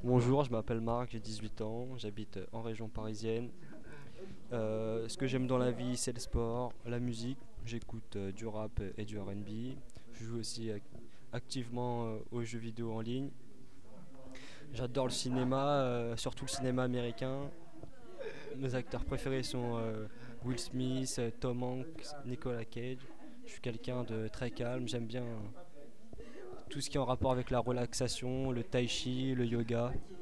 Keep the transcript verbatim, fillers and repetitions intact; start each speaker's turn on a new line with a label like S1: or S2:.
S1: Bonjour, je m'appelle Marc, j'ai dix-huit ans, j'habite en région parisienne. Euh, ce que j'aime dans la vie, c'est le sport, la musique. J'écoute euh, du rap et du R and B. Je joue aussi ac- activement euh, aux jeux vidéo en ligne. J'adore le cinéma, euh, surtout le cinéma américain. Mes acteurs préférés sont euh, Will Smith, euh, Tom Hanks, Nicolas Cage. Je suis quelqu'un de très calme, j'aime bien tout ce qui est en rapport avec la relaxation, le tai chi, le yoga.